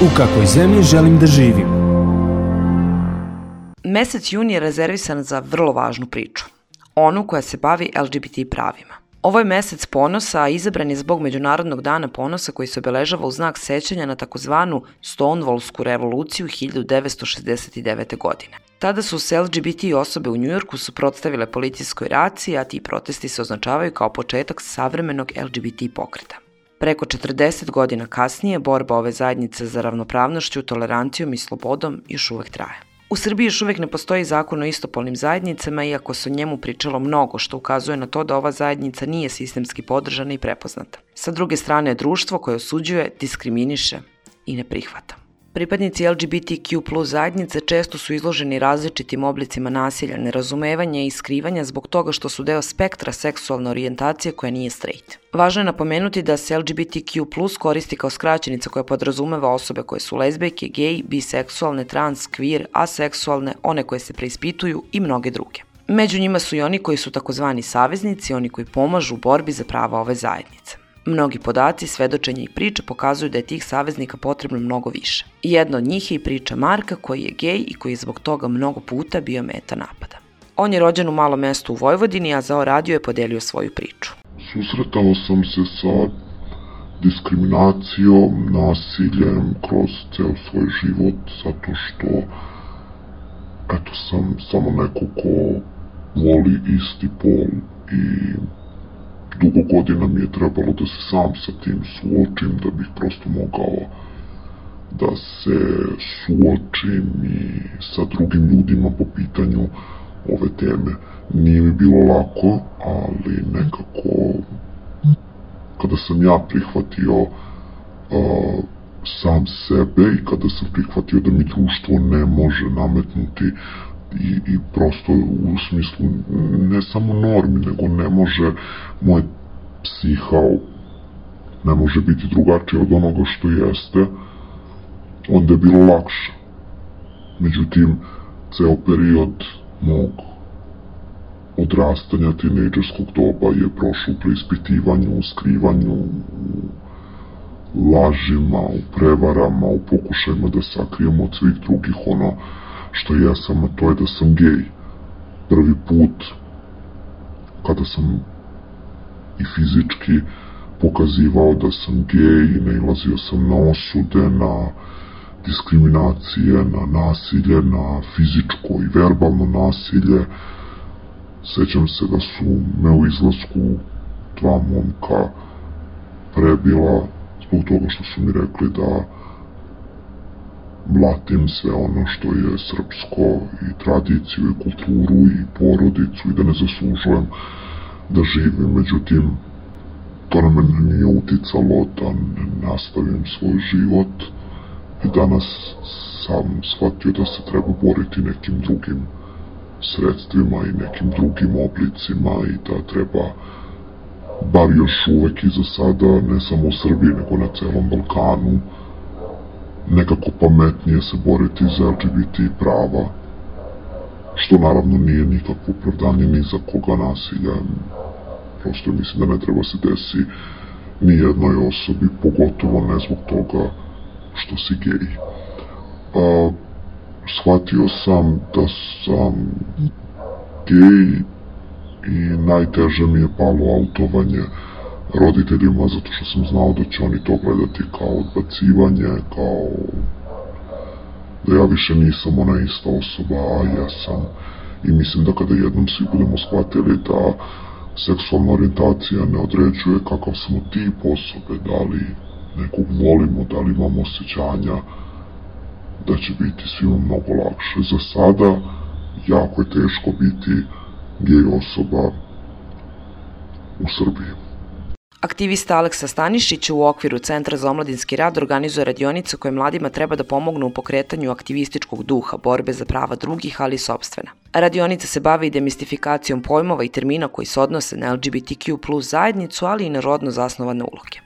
U kakvoj zemlji želim da živim? Mesec jun je rezervisan za vrlo važnu priču, onu koja se bavi LGBT pravima. Ovo je mesec ponosa, a izabran je zbog Međunarodnog dana ponosa koji se obeležava u znak sećanja na takozvanu Stonewallsku revoluciju 1969. godine. Tada su se LGBT osobe u Njujorku suprotstavile policijskoj raciji, a ti protesti se označavaju kao početak savremenog LGBT pokreta. Preko 40 godina kasnije, borba ove zajednice za ravnopravnošću, tolerancijom i slobodom još uvek traje. U Srbiji još uvek ne postoji zakon o istopolnim zajednicama, iako se o njemu pričalo mnogo, što ukazuje na to da ova zajednica nije sistemski podržana i prepoznata. Sa druge strane je društvo koje osuđuje, diskriminiše i ne prihvata. Pripadnici LGBTQ+ zajednice često su izloženi različitim oblicima nasilja, nerazumevanja i skrivanja zbog toga što su deo spektra seksualne orijentacije koja nije straight. Važno je napomenuti da se LGBTQ+ koristi kao skraćenica koja podrazumeva osobe koje su lezbejke, gej, biseksualne, trans, queer, aseksualne, one koje se preispituju i mnoge druge. Među njima su i oni koji su takozvani saveznici, oni koji pomažu u borbi za prava ove zajednice. Mnogi podaci, svedočenja i priče pokazuju da je tih saveznika potrebno mnogo više. Jedna od njih je i priča Marka koji je gej i koji je zbog toga mnogo puta bio meta napada. On je rođen u malom mestu u Vojvodini, a za radio je podelio svoju priču. Susretao sam se sa diskriminacijom, nasiljem kroz ceo svoj život, zato što sam samo neko ko voli isti pol i dugo godina mi je trebalo da se sam sa tim suočim, da bih prosto mogao da se suočim i sa drugim ljudima po pitanju ove teme. Nije mi bilo lako, ali nekako kada sam ja prihvatio sam sebe i kada sam prihvatio da mi društvo ne može nametnuti i prosto u smislu ne samo normi, nego ne može moj psiha ne može biti drugačije od onoga što jeste, onda je bilo lakše. Međutim, ceo period mog odrastanja tinejdžerskog doba je prošao u preispitivanju, u skrivanju, u lažima, u prevarama, u pokušajima da sakrijem od svih drugih ono što jesam, a to je da sam gej. Prvi put kada sam i fizički pokazivao da sam gej, nailazio sam na osude, na diskriminacije, na nasilje, na fizičko i verbalno nasilje. Sećam se da su me u izlasku dva momka prebila zbog toga što su mi rekli da mlatim sve ono što je srpsko i tradiciju i kulturu i porodicu i da ne zaslužujem da živim. Međutim, to na mene nije uticalo da ne nastavim svoj život i danas sam shvatio da se treba boriti nekim drugim sredstvima i nekim drugim oblicima i da treba, bar još uvek i za sada, ne samo u Srbiji nego na celom Balkanu, nekako pametnije se boriti za LGBT prava, što naravno nije nikakvo opravdanje ni za koga nasilja. Prosto mislim da ne treba se desi ni jednoj osobi, pogotovo ne zbog toga što si gej. Shvatio sam da sam gej i najteže mi je palo autovanje roditeljima, zato što sam znao da će oni to gledati kao odbacivanje, kao da ja više nisam ona ista osoba, a jesam. I mislim da kada jednom svi budemo shvatili da seksualna orijentacija ne određuje kakav smo tip osobe, da li nekog volimo, da li imamo osjećanja, da će biti svima mnogo lakše. Za sada jako je teško biti gej osoba u Srbiji. Aktivista Aleksa Stanišić u okviru Centra za omladinski rad organizuje radionice koje mladima treba da pomognu u pokretanju aktivističkog duha, borbe za prava drugih, ali i sopstvena. Radionica se bavi i demistifikacijom pojmova i termina koji se odnose na LGBTQ+ zajednicu, ali i na rodno zasnovane uloge.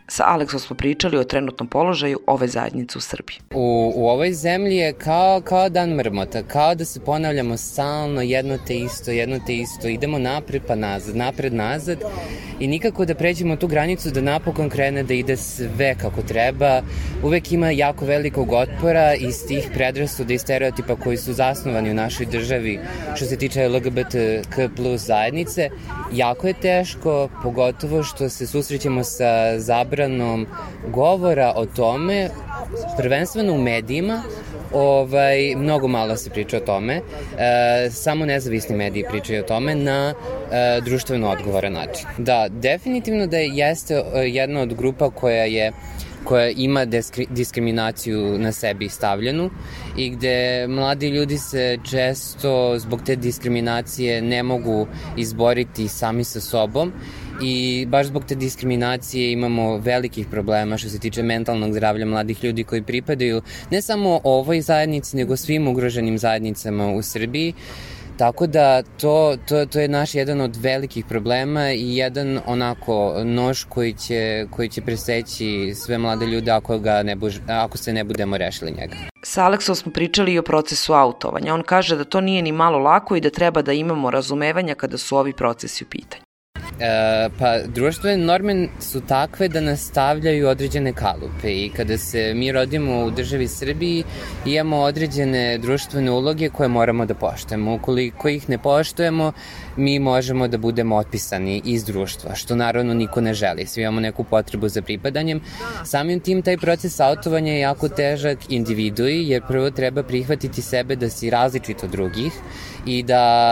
Sa Aleksom smo pričali o trenutnom položaju ove zajednice u Srbiji. U ovoj zemlji je kao dan mrmota, kao da se ponavljamo stalno jedno te isto, idemo napred pa nazad, napred nazad i nikako da pređemo tu granicu da napokon krene da ide sve kako treba. Uvek ima jako velikog otpora iz tih predrasuda i stereotipa koji su zasnovani u našoj državi što se tiče LGBTQ plus zajednice. Jako je teško, pogotovo što se susrećemo sa zabranom govora o tome, prvenstveno u medijima. Mnogo malo se priča o tome, samo nezavisni mediji pričaju o tome na društveno odgovoran način. Da, definitivno da jeste jedna od grupa koja ima diskriminaciju na sebi stavljenu i gde mladi ljudi se često zbog te diskriminacije ne mogu izboriti sami sa sobom i baš zbog te diskriminacije imamo velikih problema što se tiče mentalnog zdravlja mladih ljudi koji pripadaju ne samo ovoj zajednici nego svim ugroženim zajednicama u Srbiji. Tako da to je naš jedan od velikih problema i jedan onako nož koji će preseći sve mlade ljude ako se ne budemo rešili njega. Sa Aleksom smo pričali i o procesu autovanja. On kaže da to nije ni malo lako i da treba da imamo razumevanja kada su ovi procesi u pitanju. Društvene norme su takve da nas stavljaju određene kalupe i kada se mi rodimo u državi Srbiji imamo određene društvene uloge koje moramo da poštujemo. Ukoliko ih ne poštujemo, mi možemo da budemo otpisani iz društva, što naravno niko ne želi. Svi imamo neku potrebu za pripadanjem. Samim tim taj proces autovanja je jako težak individui, jer prvo treba prihvatiti sebe da si različit od drugih i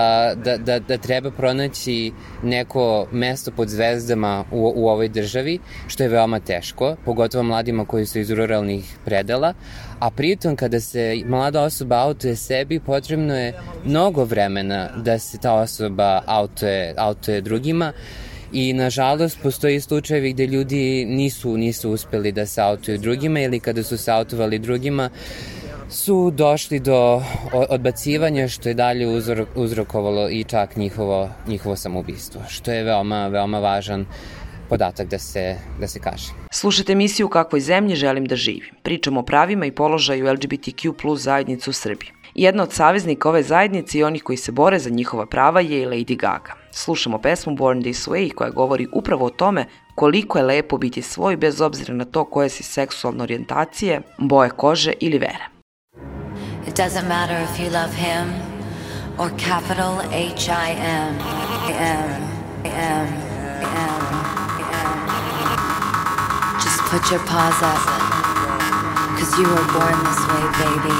da treba pronaći neko mesto pod zvezdama u ovoj državi, što je veoma teško, pogotovo mladima koji su iz ruralnih predela, a pritom kada se mlada osoba autuje sebi, potrebno je mnogo vremena da se ta osoba autuje drugima i nažalost postoji slučajevi gde ljudi nisu uspeli da se autuju drugima ili kada su se autovali drugima su došli do odbacivanja što je dalje uzrokovalo i čak njihovo samoubistvo, što je veoma, veoma važan podatak da se kaže. Slušajte emisiju U kakvoj zemlji želim da živim. Pričamo o pravima i položaju LGBTQ plus zajednicu u Srbiji. Jedna od saveznika ove zajednice i onih koji se bore za njihova prava je i Lady Gaga. Slušamo pesmu Born This Way koja govori upravo o tome koliko je lepo biti svoj bez obzira na to koje si seksualne orijentacije, boje kože ili vere. It doesn't matter if you love him or capital H-I-M. Just put your paws up, 'cause you were born this way, baby.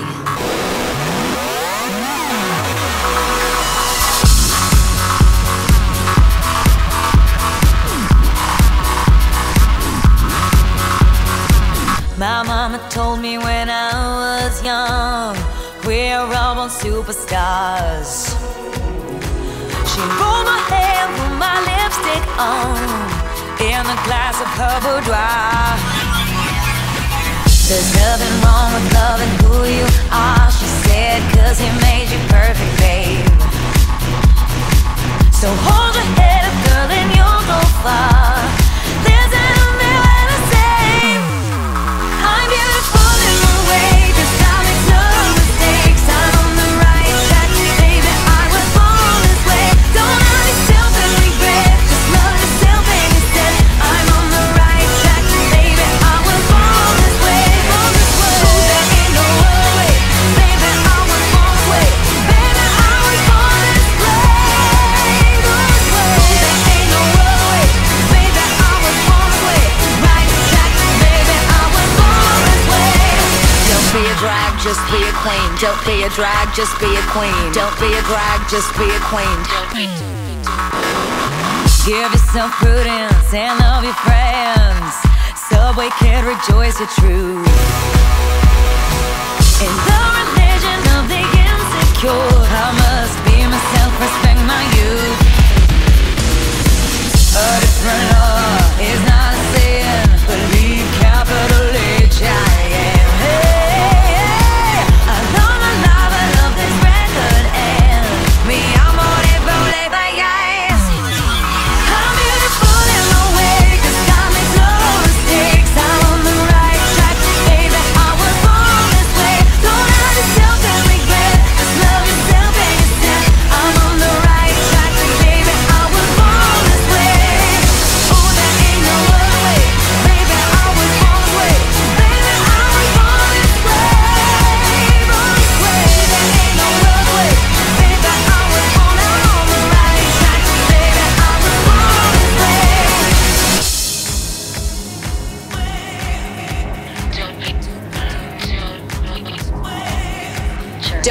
My mama told me when I was young, we're all born superstars. She rolled my hair, put my lipstick on, in a glass of her boudoir. There's nothing wrong with loving who you are, she said, 'cause he made you perfect, babe. So hold your head up, girl, and you'll go far. Listen to me when I say I'm beautiful in my way, 'cause I make no mistakes. I'm on the right track, baby, I was born this way. Don't have yourself and regret, just love yourself and instead. I'm on the right track, baby, I was born this way, born this way. Oh, there ain't no other way, baby, I was born this way. Baby, I was born this way, born this way. Oh, there ain't no other way, baby, I was born this way. Right track, baby, I was born this way. Don't be a drag, just be a queen. Don't be a drag, just be a queen. Don't be a drag, just be a queen. Give yourself prudence and love your friends. Subway kid, rejoice your truth. In the religion of the insecure, I must be myself, respect my youth. A different law is not a sin, believe capital H-I-M. Hey, I love my life, I love this record, and me, I'm on it, roll it like ice. I'm beautiful in my way, 'cause God makes no mistake.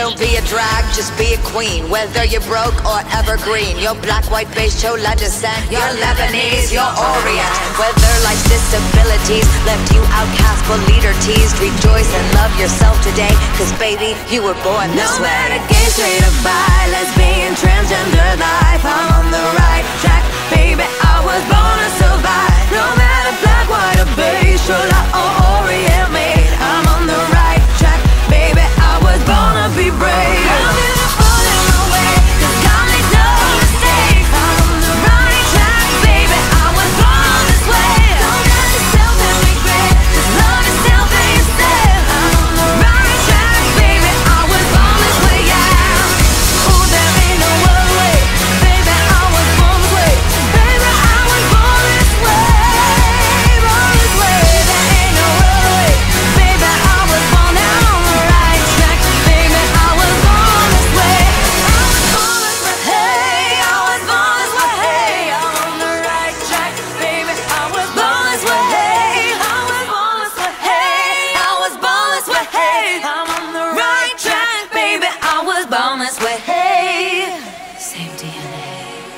Don't be a drag, just be a queen. Whether you're broke or evergreen, you're black, white, beige, chola descent, you're Lebanese, you're Orient. Whether life's disabilities left you outcast but leader teased, rejoice and love yourself today, cause baby, you were born this way. No matter gay, straight or bi, lesbian, transgender life, I'm on the right track, baby, I was born to survive. No matter black, white or beige, chola or Orient made, I'm on the right track, baby, I was born to be brave. I'm beautiful in my way, cause God made no mistakes. I'm on the right track, baby, I was born this way. Don't doubt yourself and regret, just love yourself and yourself. I'm on the right track, baby, I was born this way, yeah. Ooh, there ain't no other way, baby, I was born this way. Baby, I was born this way, born this way. There ain't no other way, baby, I was born now on the right track, baby, I was born this way. I was born this way, hey, I was born this way, hey, I'm on the right track, baby, I was born this way, hey, I was born this way, hey, I was born this way, hey, I'm on the right track, baby, I was born this way, hey. Same DNA,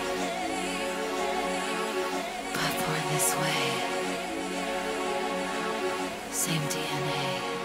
but born this way. Same DNA,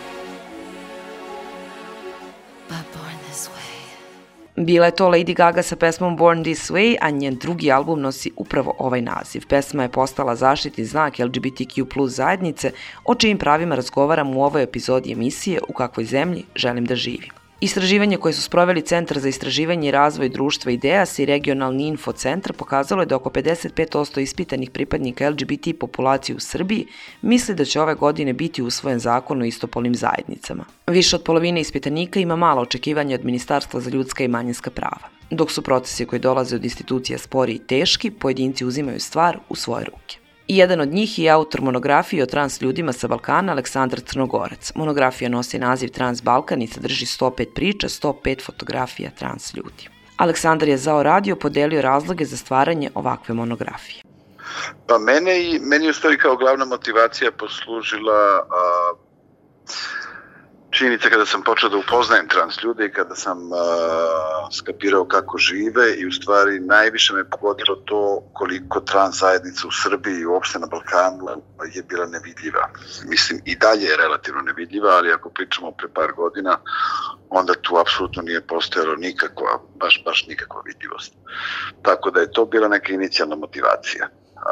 but born this way. Bila je to Lady Gaga sa pesmom Born This Way, a njen drugi album nosi upravo ovaj naziv. Pesma je postala zaštitni znak LGBTQ+ zajednice, o čijim pravima razgovaram u ovoj epizodi emisije U kakvoj zemlji želim da živim. Istraživanje koje su sproveli Centar za istraživanje i razvoj društva IDEAS i regionalni infocentar pokazalo je da oko 55% ispitanih pripadnika LGBT populacije u Srbiji misli da će ove godine biti usvojen zakon o istopolnim zajednicama. Više od polovine ispitanika ima malo očekivanja od Ministarstva za ljudska i manjinska prava. Dok su procesi koji dolaze od institucija spori i teški, pojedinci uzimaju stvar u svoje ruke. I jedan od njih je autor monografije o trans ljudima sa Balkana, Aleksandar Crnogorac. Monografija nosi naziv Trans Balkan i sadrži 105 priča, 105 fotografija trans ljudi. Aleksandar je za radio podelio razloge za stvaranje ovakve monografije. Pa meni je u stvari kao glavna motivacija poslužila činjenica kada sam počeo da upoznajem trans ljude i kada sam skapirao kako žive i u stvari najviše me pogodilo to koliko trans zajednica u Srbiji i uopšte na Balkanu je bila nevidljiva. Mislim, i dalje je relativno nevidljiva, ali ako pričamo pre par godina, onda tu apsolutno nije postojalo nikakva, baš nikakva vidljivost. Tako da je to bila neka inicijalna motivacija.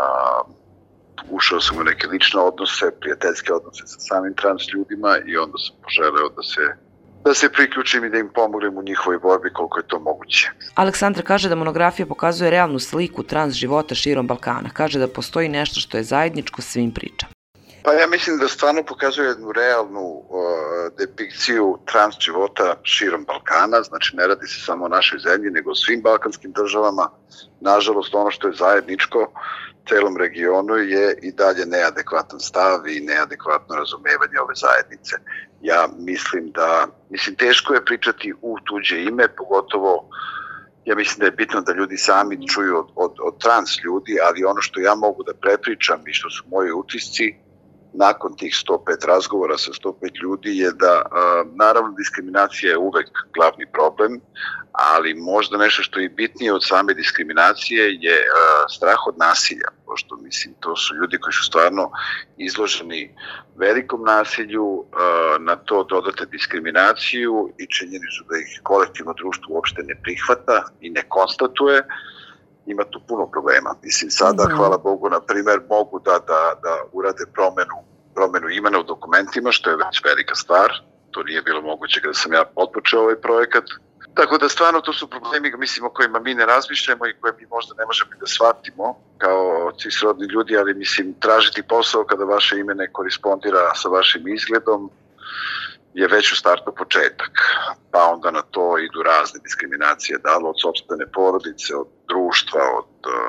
Ušao sam u neke lične odnose, prijateljske odnose sa samim trans ljudima i onda sam poželeo da se priključim i da im pomognem u njihovoj borbi koliko je to moguće. Aleksandar kaže da monografija pokazuje realnu sliku trans života širom Balkana. Kaže da postoji nešto što je zajedničko svim pričama. Pa ja mislim da stvarno pokazuje jednu realnu depikciju trans života širom Balkana, znači ne radi se samo o našoj zemlji, nego o svim balkanskim državama. Nažalost, ono što je zajedničko celom regionu je i dalje neadekvatan stav i neadekvatno razumevanje ove zajednice. Ja mislim teško je pričati u tuđe ime, pogotovo ja mislim da je bitno da ljudi sami čuju od trans ljudi, ali ono što ja mogu da prepričam i što su moji utisci nakon tih 105 razgovora sa 105 ljudi je da naravno diskriminacija je uvek glavni problem, ali možda nešto što je bitnije od same diskriminacije je strah od nasilja, pošto mislim to su ljudi koji su stvarno izloženi velikom nasilju, na to dodate diskriminaciju i činjenicu da ih kolektivno društvo uopšte ne prihvata i ne konstatuje. Ima tu puno problema. Mislim, sada, hvala Bogu, na primer, mogu da urade promenu imena u dokumentima, što je već velika stvar. To nije bilo moguće kada sam ja otpočeo ovaj projekat. Tako da stvarno to su problemi, mislim, o kojima mi ne razmišljamo i koje mi možda ne možemo da shvatimo kao cisrodni ljudi, ali mislim, tražiti posao kada vaše ime ne korespondira sa vašim izgledom je već u startu početak, pa onda na to idu razne diskriminacije, da li od sopstvene porodice, od društva, od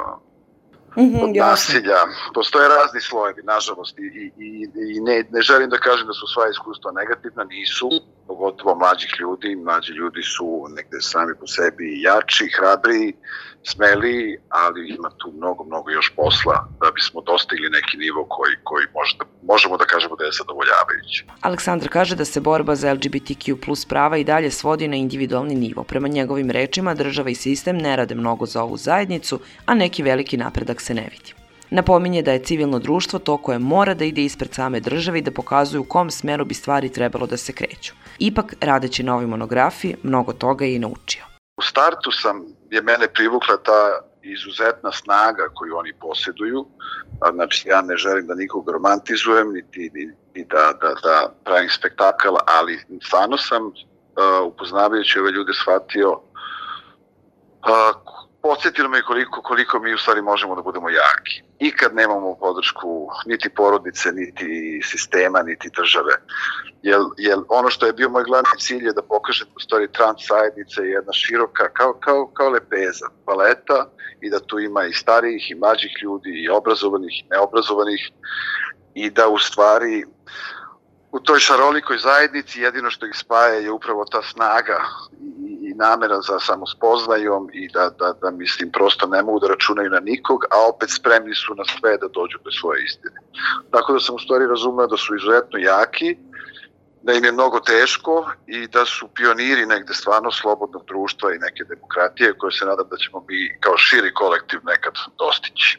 nasilja. Postoje razni slojevi, nažalost, i ne želim da kažem da su sva iskustva negativna, nisu, pogotovo mlađih ljudi. Mlađi ljudi su negde sami po sebi jači, hrabriji, smeliji, ali ima tu mnogo još posla da bismo dostigli neki nivo koji možemo da kažemo da je zadovoljavajući. Aleksandar kaže da se borba za LGBTQ+ prava i dalje svodi na individualni nivo. Prema njegovim rečima, država i sistem ne rade mnogo za ovu zajednicu, a neki veliki napredak se ne vidi. Napominje da je civilno društvo to koje mora da ide ispred same države i da pokazuje u kom smeru bi stvari trebalo da se kreću. Ipak, radeći na ovoj monografiji, mnogo toga je i naučio. U startu je mene privukla ta izuzetna snaga koju oni posjeduju. Znači, ja ne želim da nikog romantizujem, niti da pravim spektakl, ali stvarno sam, upoznavajući ove ljude, shvatio, podsjetilo me koliko mi u stvari možemo da budemo jaki. I kad nemamo podršku niti porodice, niti sistema, niti države. Jer ono što je bio moj glavni cilj je da pokažem u stvari trans zajednica je jedna široka, kao lepeza, paleta, i da tu ima i starijih i mlađih ljudi, i obrazovanih i neobrazovanih, i da u stvari u toj šarolikoj zajednici jedino što ih spaja je upravo ta snaga i namera za samospoznajom i da mislim prosto ne mogu da računaju na nikog, a opet spremni su na sve da dođu do svoje istine. Tako da sam u stvari razumeo da su izuzetno jaki, da im je mnogo teško i da su pioniri negde stvarno slobodnog društva i neke demokratije koje se nadam da ćemo mi kao širi kolektiv nekad dostići.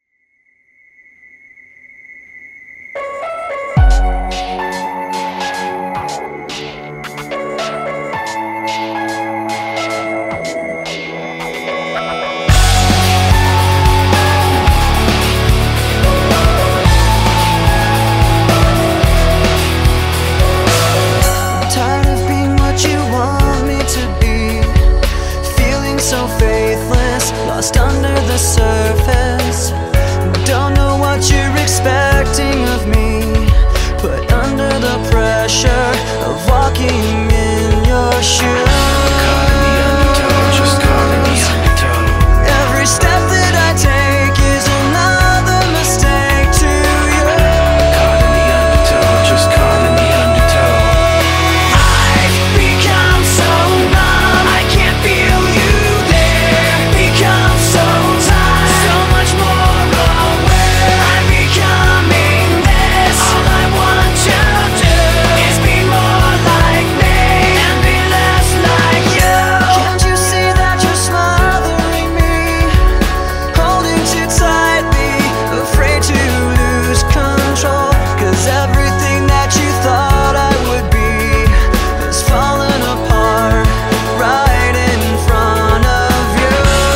Lost under the surface, don't know what you're expecting of me, put under the pressure of walking in your shoes. Caught in the undertow, just caught in the undertow. Every step that I take is another mistake to you. Caught in the undertow, just caught in the undertow. I've become so numb, I can't feel you there. Become so tired, so much more aware. I'm becoming this. All I want to do is be more like me and be less like you. Can't you see that you're smothering me, holding too tightly, afraid to lose control? 'Cause everything that you thought I would be has fallen apart right in front of you.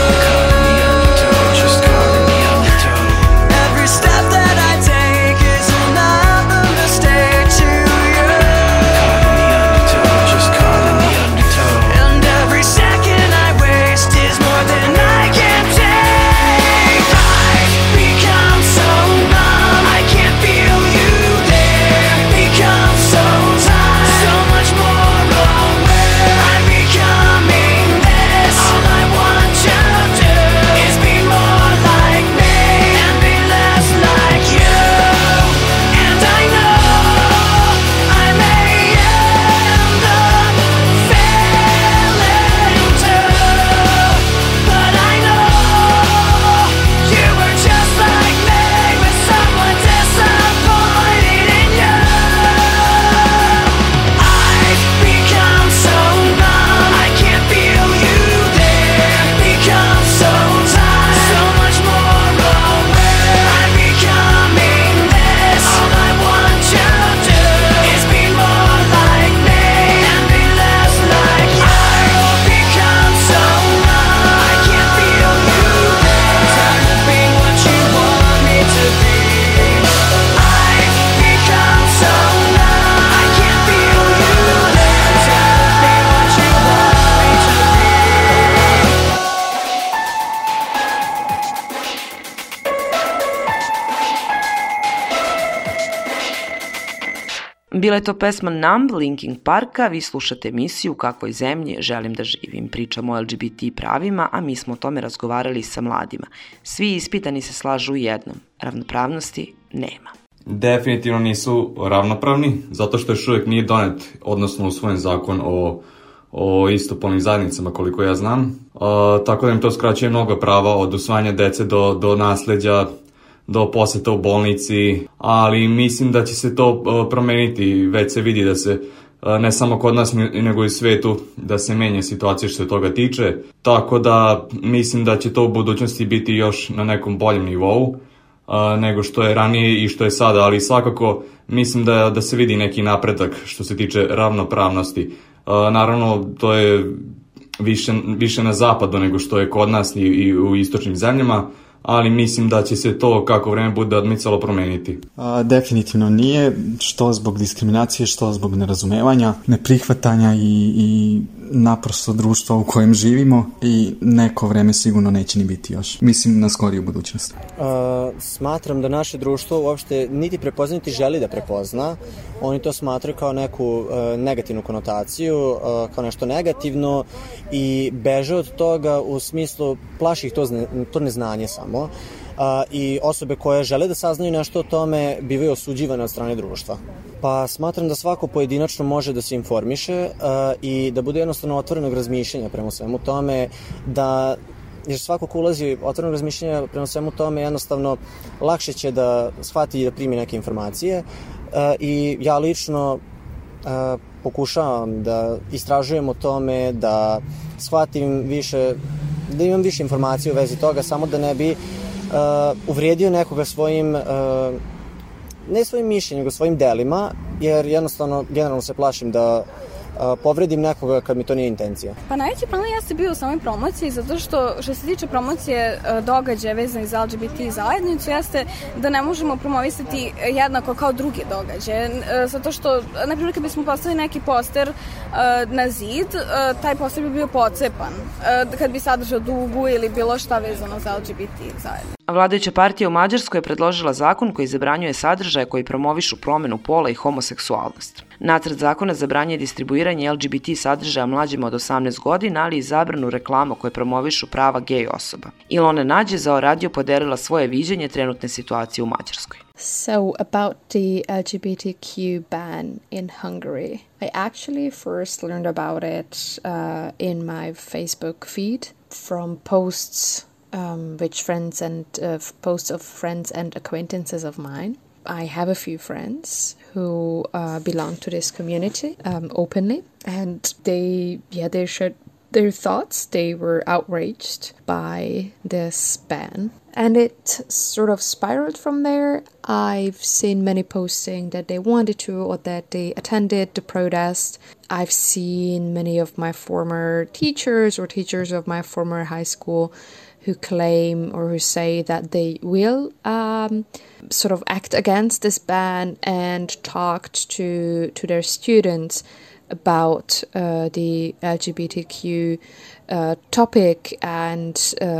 Every step that I take is another mistake to you. Just caught in the undertow. And every second I waste is more than I can take. I've become so numb, I can't feel you there. Become so tired, so much more aware. I'm becoming this. All I want to do is be more like me and be less like you. And I know I may end up failing too, but I know you were just like me, with someone disappointed in you. I've become so numb, I can't feel you there. Become so tired, so much more aware. I'm becoming this. All I want to do is be more like me and be less like you. I've become so numb, I can't feel you there. Tired of being what you want me to be. I've become so numb, I can't feel you there. Tired of being what you want me to be. Bila je to pesma Numb Linkin Parka, vi slušate emisiju U kakvoj zemlji želim da živim. Pričamo o LGBT pravima, a mi smo o tome razgovarali sa mladima. Svi ispitani se slažu u jednom, ravnopravnosti nema. definitivno nisu ravnopravni, zato što još uvijek nije donet, odnosno usvojen zakon o istopolnim zajednicama, koliko ja znam. Tako da im to skraćuje mnogo prava, od usvajanja dece do nasleđa, do poseta u bolnici, ali mislim da će se to promeniti. Već se vidi da se, ne samo kod nas, nego i u svetu, da se menja situacija što se toga tiče. Tako da mislim da će to u budućnosti biti još na nekom boljem nivou nego što je ranije i što je sada, ali svakako mislim da se vidi neki napredak što se tiče ravnopravnosti. Naravno, to je više na zapadu nego što je kod nas i u istočnim zemljama, ali mislim da će se to kako vreme bude odmicalo promeniti. Definitivno nije, što zbog diskriminacije, što zbog nerazumevanja, neprihvatanja i naprosto društva u kojem živimo i neko vreme sigurno neće ni biti još. Mislim na skoriju budućnost. Smatram da naše društvo uopšte niti prepozna niti želi da prepozna. Oni to smatraju kao neku negativnu konotaciju, kao nešto negativno i beže od toga u smislu plaši ih to neznanje samo. I osobe koje žele da saznaju nešto o tome bivaju osuđivane od strane društva. Pa smatram da svako pojedinačno može da se informiše i da bude jednostavno otvorenog razmišljanja prema svemu tome, jer svako ko ulazi otvorenog razmišljanja prema svemu tome jednostavno lakše će da shvati i da primi neke informacije i ja lično pokušavam da istražujem o tome, da shvatim više, da imam više informacije u vezi toga, samo da ne bi uvrijedio nekoga svojim, ne svojim mišljenjem, nego svojim delima, jer jednostavno generalno se plašim da povredim nekoga kad mi to nije intencija. Pa najveći problem jeste bio u samoj promociji, zato što se tiče promocije događaja vezanih za LGBT zajednicu, jeste da ne možemo promovisati jednako kao druge događaje. Zato što, naprimjer, kad bismo postavili neki poster na zid, taj poster bi bio pocepan kad bi sadržao dugu ili bilo šta vezano za LGBT zajednicu. Vladajuća partija u Mađarskoj je predložila zakon koji zabranjuje sadržaje koji promovišu promenu pola i homoseksualnost. Nacrt zakona zabranjuje distribuiranje LGBT sadržaja mlađima od 18 godina, ali i zabranu reklama koje promovišu prava gej osoba. Ilona Nađe za Radio podelila svoje viđenje trenutne situacije u Mađarskoj. So, about the LGBTQ ban in Hungary. I actually first learned about it in my Facebook feed from posts which friends and posts of friends and acquaintances of mine. I have a few friends who belong to this community openly, and they shared their thoughts. They were outraged by this ban, and it sort of spiraled from there. I've seen many posting that they wanted to or that they attended the protest. I've seen many of my former teachers or teachers of my former high school who claim or who say that they will sort of act against this ban, and talked to their students about the LGBTQ topic and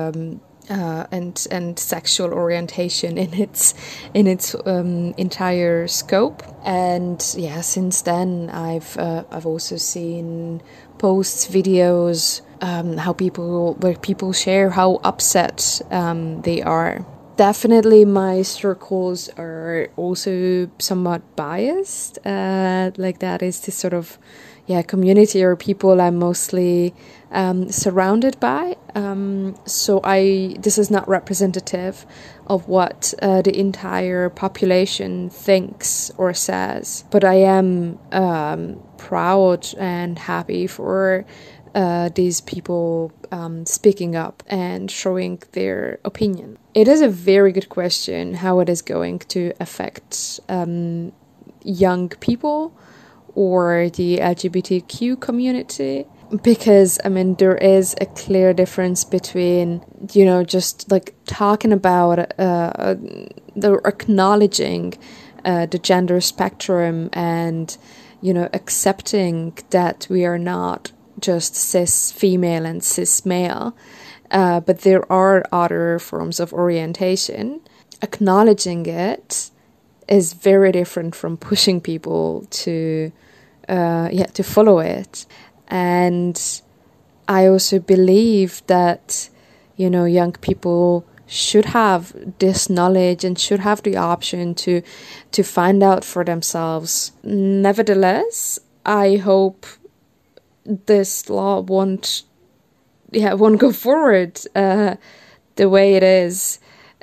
sexual orientation in its entire scope. And yeah, since then I've also seen posts, videos, where people share how upset they are. Definitely my circles are also somewhat biased. Like that is the sort of community or people I'm mostly surrounded by. So this is not representative of what the entire population thinks or says. But I am proud and happy for these people speaking up and showing their opinion. It is a very good question how it is going to affect young people or the LGBTQ community, because I mean there is a clear difference between just like talking about acknowledging the gender spectrum and accepting that we are not just cis female and cis male, but there are other forms of orientation. Acknowledging it is very different from pushing people to follow it. And I also believe that young people should have this knowledge and should have the option to find out for themselves. Nevertheless, I hope this law won't go forward the way it is.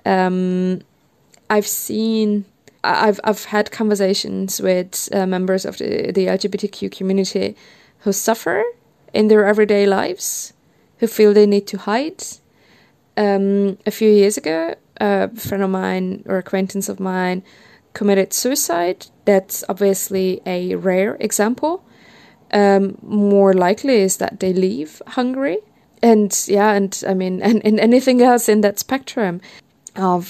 I've had conversations with members of the LGBTQ community who suffer in their everyday lives, who feel they need to hide. A few years ago, a friend of mine or acquaintance of mine committed suicide. That's obviously a rare example. More likely is that they leave Hungary. And anything else in that spectrum of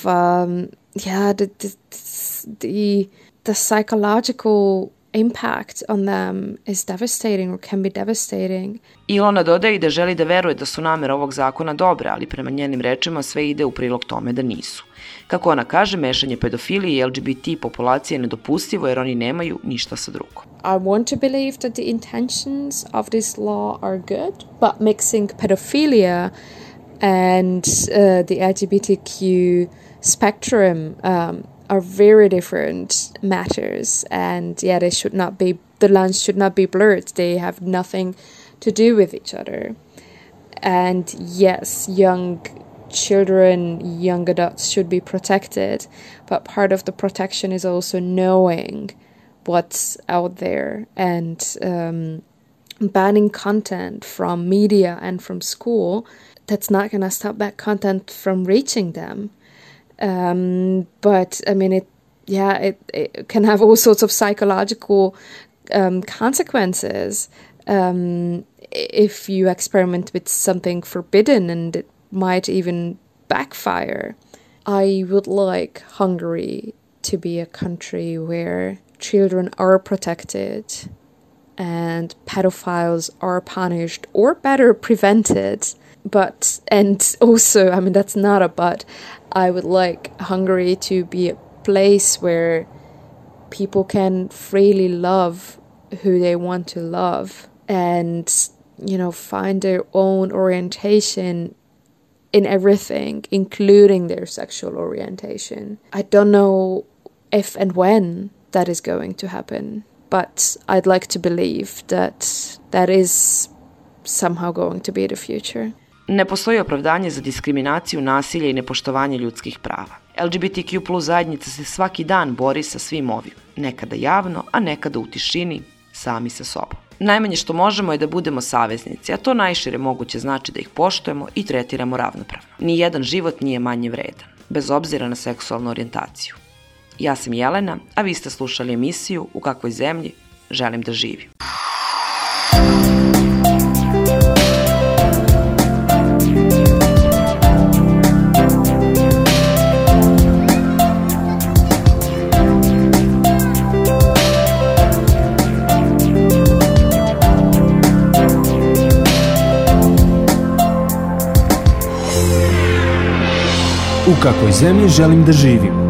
the psychological impact on them is devastating or can be devastating. Ilona dodaje i da želi da veruje da su namere ovog zakona dobre, ali prema njenim rečima sve ide u prilog tome da nisu. Kako ona kaže, mešanje pedofilije i LGBT populacije je nedopustivo jer oni nemaju ništa sa drugom. I want to believe that the intentions of this law are good, but mixing pedophilia and the LGBTQ spectrum are very different matters, and they should not be, the lines should not be blurred. They have nothing to do with each other. And yes, young children, young adults should be protected, but part of the protection is also knowing what's out there, and banning content from media and from school, that's not going to stop that content from reaching them. But I mean, it can have all sorts of psychological consequences if you experiment with something forbidden, and it might even backfire. I would like Hungary to be a country where children are protected and pedophiles are punished, or better, prevented. But, and also, I mean, that's not a but, I would like Hungary to be a place where people can freely love who they want to love and, you know, find their own orientation in everything, including their sexual orientation. I don't know if and when that is going to happen, but I'd like to believe that that is somehow going to be the future. Ne postoji opravdanje za diskriminaciju, nasilje i nepoštovanje ljudskih prava. LGBTQ plus zajednica se svaki dan bori sa svim ovim, nekada javno, a nekada u tišini, sami sa sobom. Najmanje što možemo je da budemo saveznici, a to najšire moguće znači da ih poštujemo i tretiramo ravnopravno. Nijedan život nije manje vredan, bez obzira na seksualnu orijentaciju. Ja sam Jelena, a vi ste slušali emisiju U kakvoj zemlji želim da živim. U kakvoj zemlji želim da živim.